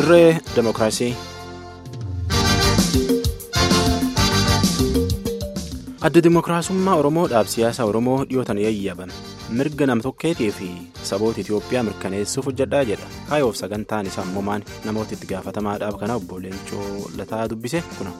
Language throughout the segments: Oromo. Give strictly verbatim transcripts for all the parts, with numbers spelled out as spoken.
Dirree Demokiraasii. Adda Dimookiraasummaa Oromoodhaaf siyaasa Oromoo dhiyootan yayyaban mirga nam-tokkeetii fi saboota Itoophiyaa mirkaneessuuf hojjedhaa jedha. Kaayoof sagantaan isaa moomaan namoota itti gaafatamaadhaaf kana obbo Leencoo Lataa dubbise kuna.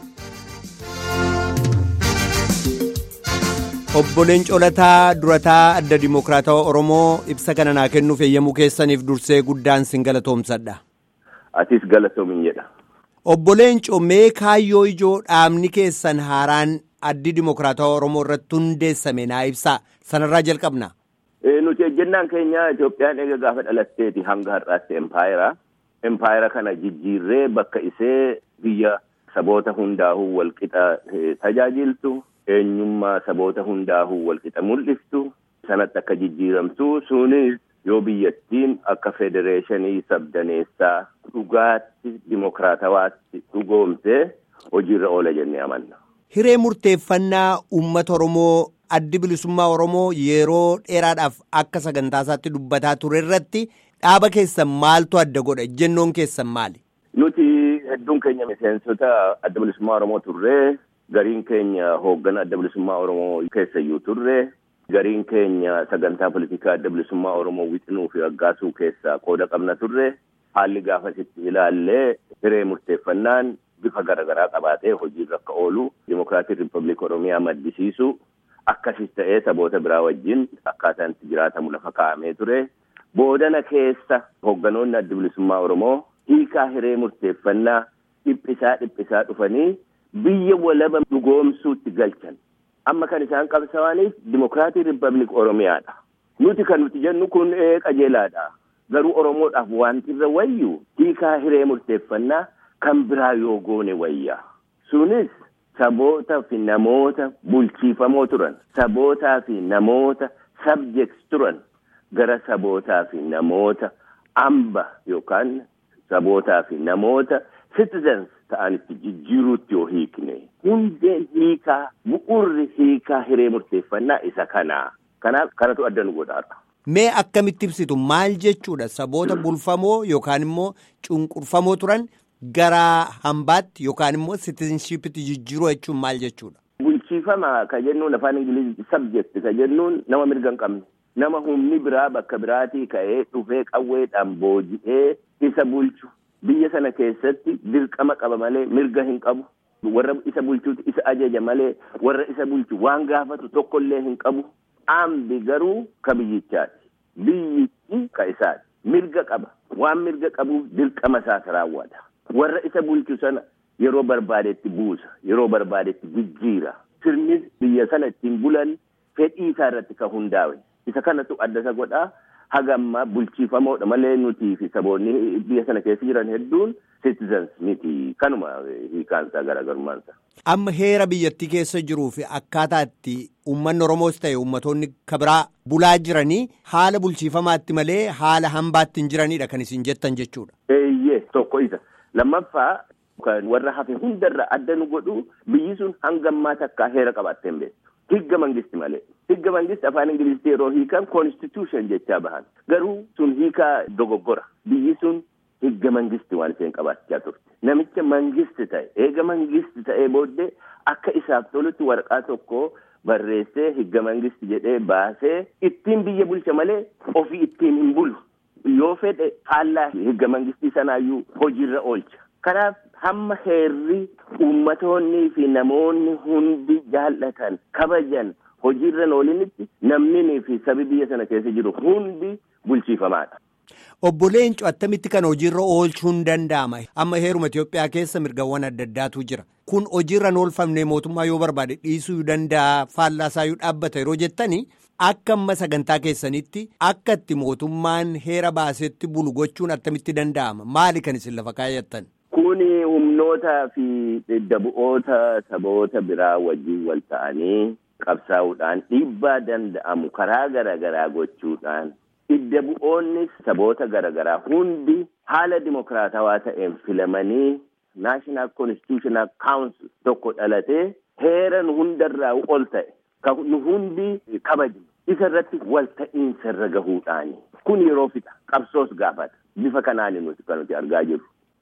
Obbo Leencoo Lataa durataa Adda Dimookiraatawaa Oromoo ibsa kana naa kennuuf eeyyamuu keessaniif dursee guddaan sin galatoomsadha. Atis galatoomin jedha. Obbo Leencoo mee kaayyoo ijoo dhaabni keessan haaraan Addi Dimookiraatawaa Oromoo irratti hundeessame naa ibsaa sanarraa jalqabna. Nuti ejjennaan keenya Itoophiyaan eega gaafa dhalatteeti hanga har'aatti empaayeraa. Empaayeraa kana jijjiirree bakka isee biyya saboota hundaa'uu walqixa tajaajiltu, eenyummaa saboota hundaa'uu walqixa mul'iftu, sanatti akka jijjiiramtu sunis yoo biyyattiin akka federeeshinii sabdaneessaa dhugaatti dimookiraatawaatti dhugoomtee hojiirra oola jennee amanna. Hiree murteeffannaa uummata Oromoo addi bilisummaa Oromoo yeroo dheeraadhaaf akka sagantaa isaatti dubbataa ture irratti dhaaba keessan maaltu adda godha? Jennoon keessan maali? Nuti hedduun keenya miseensota adda bilisummaa Oromoo turre, gariin keenya hooggana adda bilisummaa Oromoo keessayyuu turre, gariin keenya sagantaa politikaa adda bilisummaa Oromoo wixinuu fi aggaasuu keessaa qooda qabna turre. Haalli gaafasitti ilaallee hiree murteeffannaan bifa garaagaraa qabaatee hojiirra akka oolu Dimokiraatik Riippaabilik Oromiyaa maddisiisu akkasis ta'ee saboota biraa wajjin akkaataan itti jiraatamu lafa kaa'amee ture. Boodana keessa hoogganoonni adda bilisummaa Oromoo hiikaa hiree murteeffannaa dhiphisaa dhiphisaa dhufanii biyya walaba dhugoomsuutti galchan. Amma kan isaan qabsaa'aniif Dimokiraatik Riippaabilik Oromiyaadha. Nuti kan nuti jennu kun qajeelaadha. Garuu Oromoodhaaf wanti irra wayyu hiikaa hiree murteeffannaa kan biraa yoo goone wayyaa. Sunis saboota fi namoota bulchiifamoo turan, sabootaa fi namoota subjects turan gara sabootaa fi namoota amba yookaan sabootaa fi namoota citizens ta'anitti jijjiiruutti yoo hiikne. Hundeen hiikaa, bu'urri hiikaa hiree murteeffannaa isa kanaa. Kanaaf kanatu adda nu godhaadha. Mee akkamitti ibsitu maal jechuudha saboota bulfamoo yookaan immoo cunqurfamoo turan gara hambaatti yookaan immoo citizenshipitti jijjiiruu jechuun maal jechuudha? Bulchiifama ka jennuun afaan Ingiliziitti subject ka jennuun nama mirga hin qabne. Nama humni biraa bakka biraatii ka'ee dhufee qawweedhaan booji'ee isa bulchu. Biyya sana keessatti dirqama qaba malee mirga hin qabu. Warra isa bulchuuti isa ajaja malee warra isa bulchu waan gaafatu tokkollee hin qabu. Ambi garuu ka biyyichaati. Biyyichi ka isaati. Mirga qaba. Waan mirga qabuuf dirqama isaas raawwata. Warra isa bulchu sana yeroo barbaadetti buusa. Yeroo barbaadetti jijjiira. Sirnis biyya sana ittiin bulan fedhii isaa irratti ka hundaa'e. Isa kanatu adda isa godhaa. Hagamma bulchiifamoodha malee nuti fi saboonni biyya sana keessa jiran hedduun citizens miti. Kanuma hiikaansaa garaagarummaansa. Amma heera biyyattii keessa jiruu fi akkaataa itti uummanni Oromoos ta'e uummattoonni kabiraa bulaa jiranii haala bulchiifamaatti malee haala hambaatti hin jiranidha kan isin jettan jechuudha. Eeyyee tokko isa. Lammaffaa kan warra hafe hundarra adda nu godhu biyyi sun hangammaa takkaa heera qabaattee hin beektu. Higga mangisti malee. Higga mangisti afaan Ingiliziitti yeroo hiikan constitution jechaa bahan. Garuu sun hiikaa dogoggora. Biyyi sun higga mangisti waan isheen qabaachaa turte. Namicha mangisti ta'e, eega mangisti ta'ee booddee akka isaaf tolutti waraqaa tokko barreessee higga mangisti jedhee baasee ittiin biyya bulcha malee ofii ittiin hin bulu. Yoo fedhe faallaa higga mangistii sanaayyuu hojiirra oolcha. Kanaaf hamma heerri uummatoonni fi namoonni hundi jaallatan kabajan hojiirra oolinitti namni fi sabi biyya sana keessa jiru hundi bulchiifamaadha. Obbo Leencoo attamitti kan hojiirra oolchuun danda'ama? Amma heeruma Itoophiyaa keessa mirgawwan adda addaatu jira. Kun hojiirra oolfamne mootummaa yoo barbaade dhiisuu danda'a faallaasaa yoo dhaabbata yeroo jettanii akka amma sagantaa keessanitti akka itti mootummaan heera baasetti bulu gochuun attamitti danda'ama? Maali kan isin lafa kaayyattan? Kuni humnoota fi daddabu'oota saboota biraa wajjin wal ta'anii qabsaa'uudhaan dhiibbaa danda'amu karaa garaagaraa gochuudhaan daddabu'oonnis saboota garaagaraa hundi haala dimokiraatawaa ta'een filamanii National Constitutional Council tokko dhalatee heera nu hundarraa ol ta'e kan nu hundi kabajnu isa irratti wal ta'iinsa irra gahuudhaani. Kun yeroo fixa qabsoos gaafata. Bifa kanaan nuti kan nuti argaa jirru.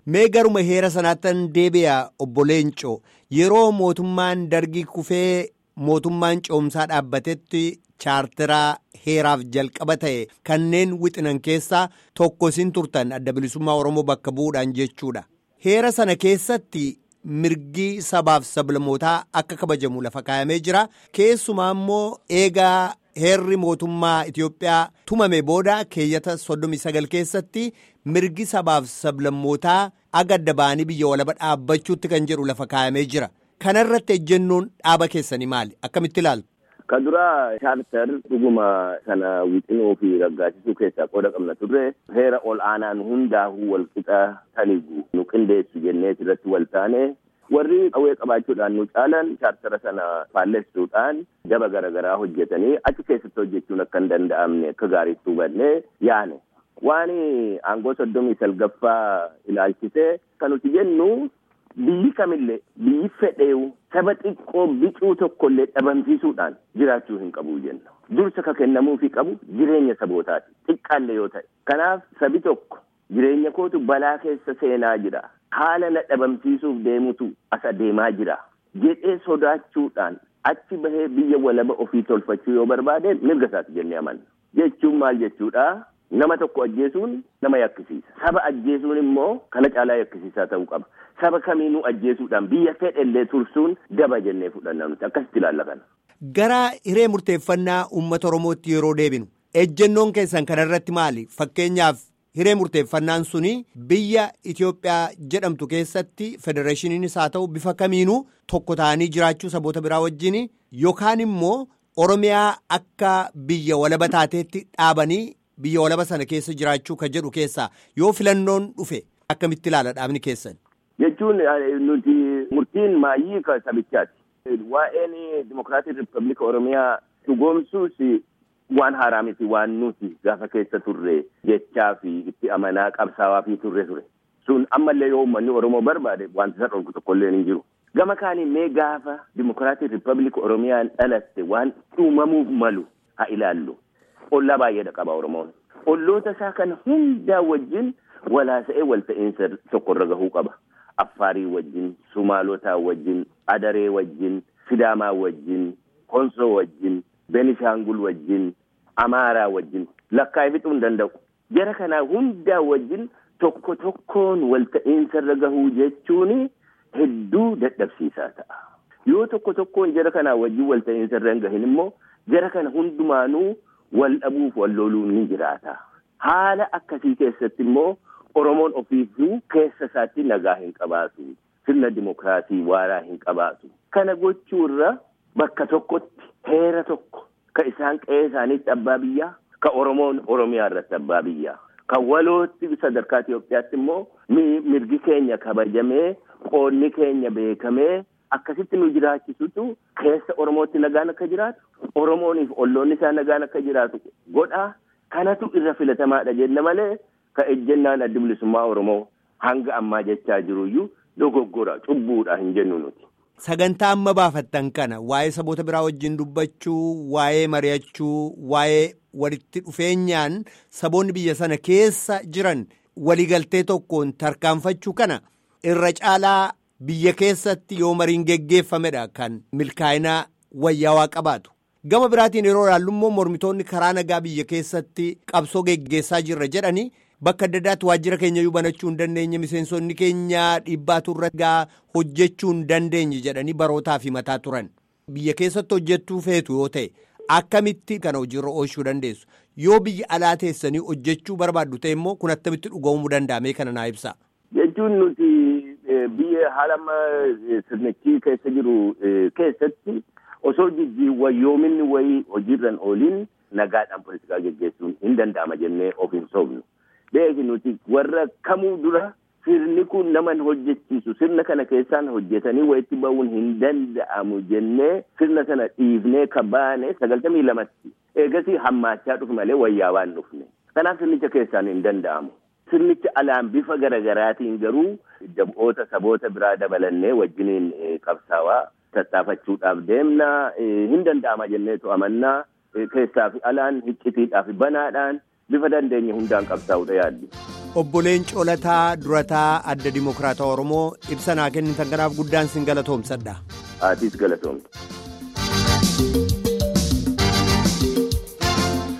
Mee garuma heera sanaattan deebi'a obbo Leencoo yeroo mootummaan dargii kufee mootummaan ce'umsaa dhaabbatetti chaartiraa heeraaf jalqaba ta'e kanneen wixinan keessaa tokko isin turtan adda bilisummaa Oromoo bakka bu'uudhaan jechuudha. Heera sana keessatti mirgi sabaaf sablammootaa akka kabajamu lafa kaayamee jira. Keessumaa immoo eegaa heerri mootummaa Itiyoophiyaa tumame booda keeyyata soddomii sagal keessatti mirgi sabaaf sablammootaa aga adda ba'anii biyya walaba dhaabbachuutti kan jedhu lafa kaayamee jira. Kanarratti ejjennoon dhaaba keessanii maali? Akkamitti ilaaltu? Kan duraa chaartar dhuguma sana wixinuu fi raggaasisuu keessaa qooda qabna turre heera ol aanaan hundaa'uu wal qixa tanigu nu qindeessu jennee irratti wal taane warri qawwee qabaachuudhaan nu caalan chaartara sana faallessuudhaan daba garaagaraa hojjetanii achi keessatti hojjechuun akka hin danda'amne akka gaariitti hubannee yaane. Waan aangoo soddomii salgaffaa ilaalchisee kan nuti jennu biyyi kamillee biyyi fedheewu saba xiqqoo bicuu tokkollee dhabamsiisuudhaan jiraachuu hin qabu jenna. Dursa ka kennamuufi qabu jireenya sabootaati xiqqaallee yoo ta'e. Kanaaf sabi tokko jireenya kootu balaa keessa seenaa jira. Haala na dhabamsiisuuf deemutu asa deemaa jira jedhee sodaachuudhaan achi bahee biyya walaba ofii tolfachuu yoo barbaade mirga isaati jennee amanna. Jechuun maal jechuudha? Nama tokko ajjeesuun nama yakkisiisa. Saba ajjeesuun immoo kana caalaa yakkisiisaa ta'uu qaba. Saba kamiinuu ajjeesuudhaan biyya fedhellee tursuun daba jennee fudhanna nuti akkasitti ilaalla kana. Gara hiree murteeffannaa uummata Oromootti yeroo deebinu ejjennoon keessan kanarratti maali? Fakkeenyaaf hiree murteeffannaan suni biyya Itiyoophiyaa jedhamtu keessatti federeeshiniinis haa ta'u bifa kamiinuu tokko ta'anii jiraachuu saboota biraa wajjin yookaan immoo Oromiyaa akka biyya walaba taateetti dhaabanii biyya walaba sana keessa jiraachuu ka jedhu keessaa yoo filannoon dhufe akkamitti ilaala dhaabni keessan? Jechuun nuti murtiin maayii ka sabichaati. Waa'een Dimokiraatii Riippaabilika Oromiyaa dhugoomsuus waan haaraa miti waan nuti gaafa keessa turre jechaa fi itti amanaa qabsaawaa fi turre ture. Sun ammallee yoo uummanni Oromoo barbaade wanti isa dhorku tokkollee hin jiru. Gama kaaniin mee gaafa Dimokiraatii Riippaabilika Oromiyaan dhalatte waan uumamuuf malu haa ilaallu. Ollaa baay'eedha qaba Oromoon. Olloota isaa kana hundaa wajjin walaasa'ee walta'iinsa tokkorra gahuu qaba. Affaarii wajjin, Sumaalotaa wajjin, Adaree wajjin, Sidaamaa wajjin, Konsoo wajjin, Benishaangul wajjin, Amaaraa wajjin lakkaa'ee fixuu hin danda'u. Jara kanaa hundaa wajjin tokko tokkoon walta'iinsarra gahuu jechuun hedduu dadhabsiisaa ta'a. Yoo tokko tokkoon jara kanaa wajjin walta'iinsarra hin gahin immoo jara kana hundumaanuu wal dhabuuf wal loluun ni jiraata. Haala akkasii keessatti immoo Oromoon ofiifuu keessa isaatti nagaa hin qabaatu. Sirna dimokiraasii waaraa hin qabaatu. Kana gochuurra bakka tokkotti heera tokko ka isaan qe'ee isaaniitti abbaa biyyaa, ka Oromoon Oromiyaa irratti abbaa biyyaa, ka walootti sadarkaa Itoophiyaatti immoo mirgi keenya kabajamee qoonni keenya beekamee akkasitti nu jiraachisutu keessa Oromootti nagaan akka jiraatu, Oromooniif olloonni isaa nagaan akka jiraatu godhaa. Kanatu irra filatamaadha jenna malee ka ejjennaan adda bilisummaa Oromoo hanga ammaa jechaa jiruyyuu dogoggora cubbuudha hin jennu nuti. Sagantaa amma baafattan kana waa'ee saboota biraa wajjin dubbachuu, waa'ee mari'achuu, waa'ee walitti dhufeenyaan saboonni biyya sana keessa jiran waliigaltee tokkoon tarkaanfachuu kana irra caalaa biyya keessatti yoo mariin geggeeffamedha kan milkaa'ina wayyaawaa qabaatu. Gama biraatiin yeroo ilaallu immoo mormitoonni karaa nagaa biyya keessatti qabsoo geggeessaa jirra jedhanii bakka adda addaatti waajjira keenya iyyuu banachuu hin dandeenye miseensonni keenya dhiibbaatu irratti hojjechuu hin dandeenye jedhanii barootaa fi mataa turan. Biyya keessatti hojjechuu feetu yoo ta'e akkamitti kana hojiirra oolchuu dandeessu? Yoo biyya alaa teessanii hojjechuu barbaaddu ta'e immoo kun attamitti dhugoomuu danda'ame kana naa ibsa. Jechuun nuti biyya haala sirnichi keessa jiru keessatti osoo wayyoominni wayii hojiirran ooliin nagaadhaan politikaa geggeessuun hin danda'ama jennee of hin soofnu. Beeki nuti warra kamuu dura sirni kun nama hojjechiisu sirna kana keessaan hojjetanii wayitti ba'uun hin danda'amu jennee sirna sana dhiifnee kabaane sagaltamii lamatti eegasii hammaachaa dhufu malee wayyaa waan dhufne. Kanaaf sirnicha keessaan hin danda'amu. Sirnicha alaan bifa garagaraatiin garuu dab'oota saboota biraa dabalannee wajjiniin qabsaawaa tattaafachuudhaaf deemna hin danda'ama jenneetu amannaa keessaa fi alaan hiccitiidhaaf banaadhaan bifa dandeenye hundaan qabsaa'uudha yaaddi. Obbo Leencoo Lataa durataa adda Dimokiraataa Oromoo ibsa naa kennitan kanaaf guddaan sin galatoomsadha. Atiis galatoomte.